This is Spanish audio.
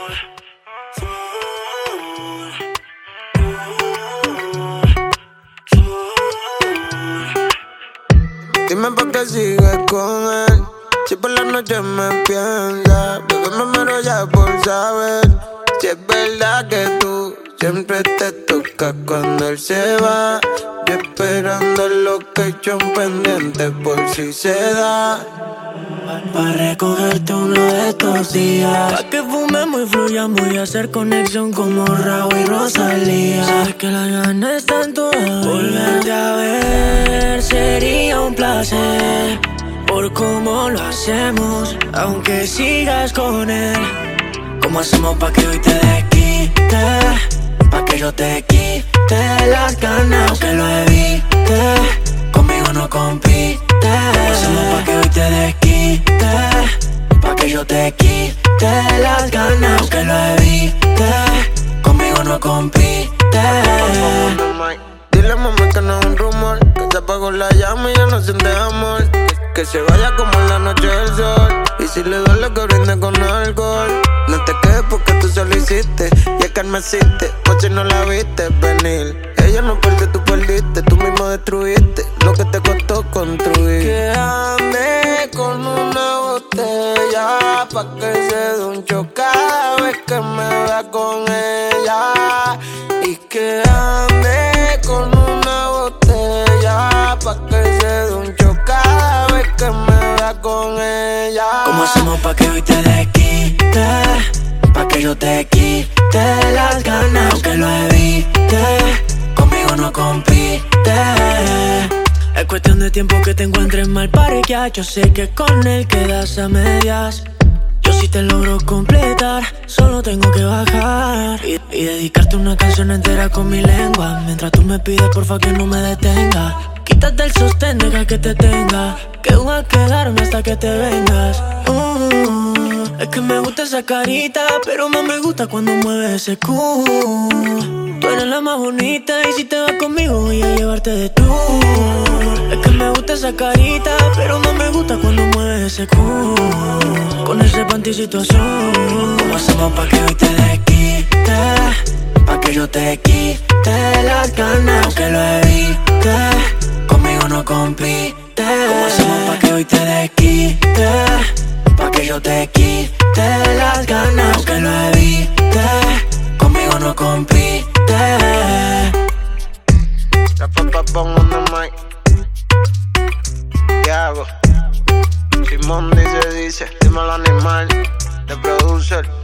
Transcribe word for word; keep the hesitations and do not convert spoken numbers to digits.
Dime por qué sigues con él. Si por la noche me piensas, bebé, me muero ya por saber si es verdad que tú siempre te tocas cuando él se va. Yo esperando el location pendiente por si se da. Pa' recogerte uno de estos días, pa' que fumemos y fluyamos y hacer conexión como Raúl y Rosalía. Sabes que las ganas están todas. Volverte a ver sería un placer, por cómo lo hacemos, aunque sigas con él. ¿Cómo hacemos pa' que hoy te desquite? Pa' que yo te quite las ganas, aunque lo evite. Conmigo no compite. ¿Cómo hacemos pa' que hoy te desquite? Pa' que yo te quite las ganas, aunque lo evite. Conmigo no compite. Dile a mami que no es un rumor, que se apagó la llama y ya no siente amor. Que se vaya como en la noche del sol. Y si le duele que brinde con alcohol. No te quedes porque tú solo hiciste. Y es que me hiciste, por si no la viste venir. Ella no perdió, tú perdiste. Tú mismo destruiste lo que te costó construir. Que ande con una botella pa' que se dé un choque cada vez que me vea con ella. Y que ande con una botella pa' que se dé un choque cada vez que me vea con ella. ¿Cómo hacemos pa' que hoy te desquite? Pa' que yo te quite las ganas, aunque lo evite. Conmigo no compite. Es cuestión de tiempo que te encuentres mal parqueado. Yo sé que con él quedas a medias. Yo sí te logro completar, solo tengo que bajar y, y dedicarte una canción entera con mi lengua. Mientras tú me pides porfa que no me detenga. Quítate el sostén, deja que te tenga, que voy a quedarme hasta que te vengas. uh, Es que me gusta esa carita, pero más me gusta cuando mueves ese cu. Tú eres la más bonita y si te vas conmigo voy a llevarte de tour. Es que me gusta esa carita, pero más me gusta cuando mueves ese cu. Con ese panty situación. ¿Cómo hacemos pa' que hoy te desquite? Pa' que yo te quite las ganas, aunque lo evite. Conmigo no compite. ¿Cómo hacemos pa' que hoy te desquite? Pa' que yo te quite las ganas, aunque lo evite. Conmigo no compite. La papa pongo en el mic. ¿Qué hago? Simón dice, dice, dímelo animal. The producer.